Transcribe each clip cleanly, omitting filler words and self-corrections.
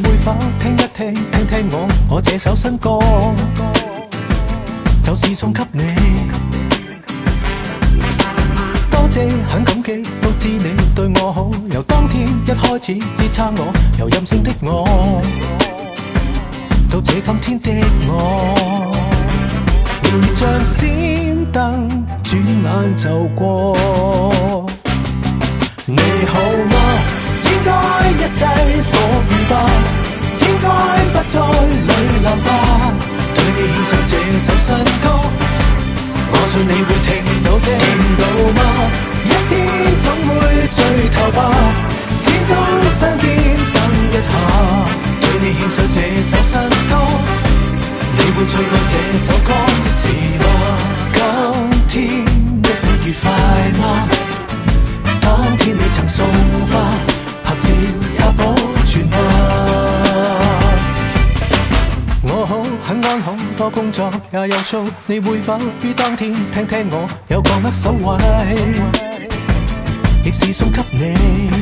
會否聽一聽，聽聽我這首新歌，就是送給你。多謝很感激，都知你對我好，由當天一開始支撐我，由任性的我到這今天的我，年月像閃燈，轉眼就過。你好嗎？應該一切復原吧，應該不再淚流吧。對你獻上這首新歌，我信你會聽到的，聽到嗎？一天總會聚頭吧，始終相見等一下。對你獻上這首新歌，你會最愛這首歌是嗎？今天的你愉快嗎？當天你曾送花，合照也保存嗎？我好很安好，多工作也有數，你會否於當天聽聽我有個握手位，亦是送給你。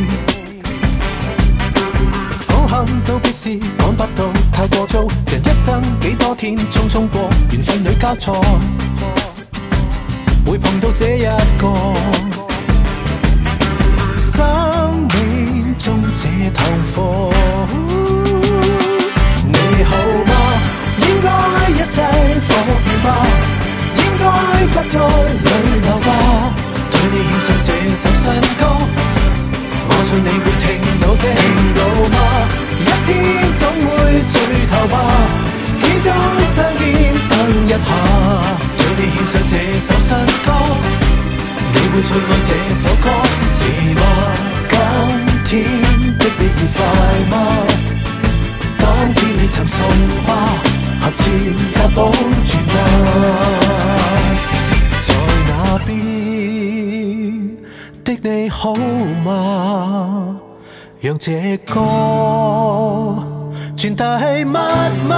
好幸都必是趕不到，太過糟，人一生幾多天匆匆過，緣分裏交錯，會碰到這一個。生命中這堂課，你好嗎？應該一切復原吧，應該不再淚流吧。對你獻上這首新歌，我信你會聽到的，聽到嗎？一天總會聚頭吧，始終相見等一下。對你獻上這首新歌，你會最愛這首歌是嗎？今天的你愉快嗎？當天你曾送花，合照也保存嗎？在那邊的你好嗎？讓這歌傳遞密碼。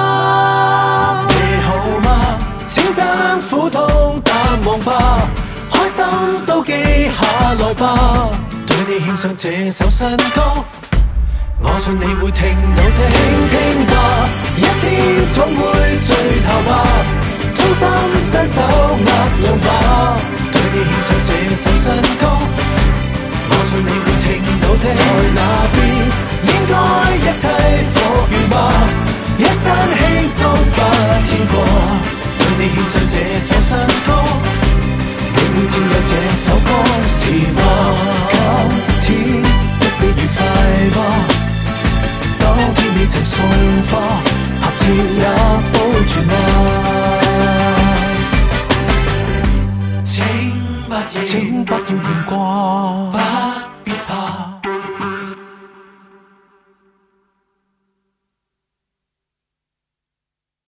你好嗎？請將苦痛淡忘吧，開心都記下來吧。對你獻上這首新歌，我信你會聽到的，聽聽吧。一天總會聚頭吧，衷心伸手握兩把。對你獻上這首新歌，我信你會聽到的。在那邊應該一切復原吧，一生輕鬆不天過。對你獻上這首新歌，你會佔有這首歌是嗎？今天的你愉快嗎？當天你曾送花，合照也保存嗎？請不要念掛。